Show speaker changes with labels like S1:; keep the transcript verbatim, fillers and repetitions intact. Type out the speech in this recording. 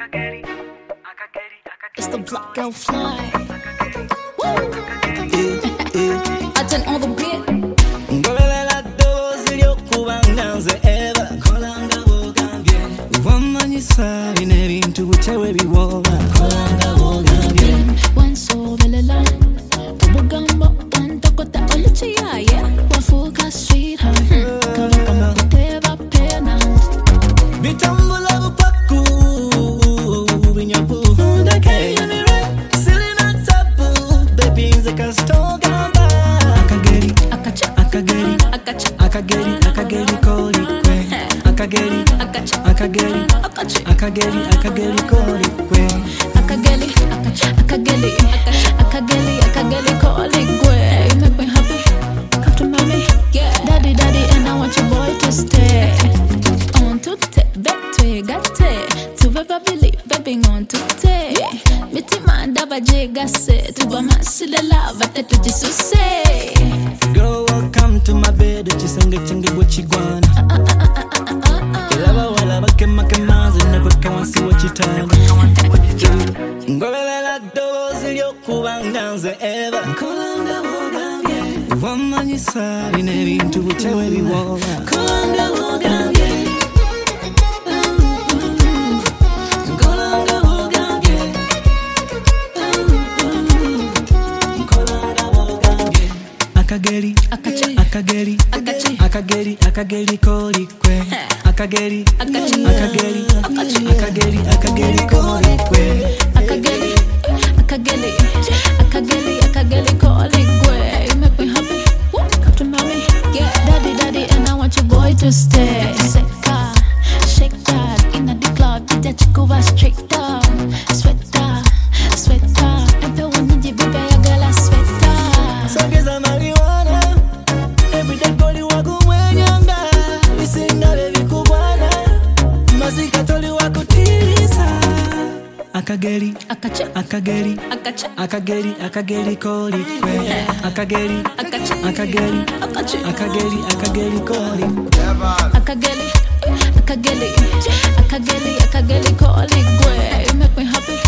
S1: It's the Black Girl Fly. Woo! I done all the beat.
S2: Ngobelela dozi lyokubanga eva kolanga bogambye wamanyisa binebintu butewe biwoba kolanga bogambye
S1: wansobelela ubugamba wantokota oluchiyaye wafuka sweetheart kama kuteba pena
S2: bitambula bupaku binyabu ndake silina tabu baby nze kastogamba akageri
S1: akacha
S2: akageri
S1: akacha
S2: akageri akageri koli kwe akageri
S1: akacha
S2: akageri
S1: akacha
S2: akageri akageri koli kwe
S1: akageli akacha akageli akacha akageli akageli koli kwe you make me happy come to mommy yeah daddy daddy and I want your boy to stay on to te bete gate tu beba believe baby on to te mitima ndaba jegase tuba masile lava tetu jisuse
S2: girl welcome to my bed chisenge chinge gochigwana lava wala bakema kemaze nakweka wansi wachitanga ngobelela dozi lyokubanga nze eva kolanga bogambye wamanyisa binebintu butewe biwoba kolanga bogambye kolanga bogambye kolanga bogambye akageri
S1: akacha
S2: akageri
S1: akacha
S2: akageri akageri koli kwe akageri
S1: akacha
S2: akageri akageri akageri koli kwe
S1: akageli akageli akageli akageli koli kwe you make me happy Woo, come to mommy yeah daddy daddy and I want your boy to stay seka shake that in the club did that go straight down sweater sweater and the one you baby I got a sweater
S2: songeza marijuana everyday goli wako mwenyanga misinga baby kubwana mazika toli wako tirisa akageri
S1: akacha
S2: akageri
S1: akacha
S2: akageri akageri koli kwe akageri
S1: akacha
S2: akageri
S1: akacha
S2: akageri akageri koli
S1: akageli akageli akageli akageli koli kwe you make me happy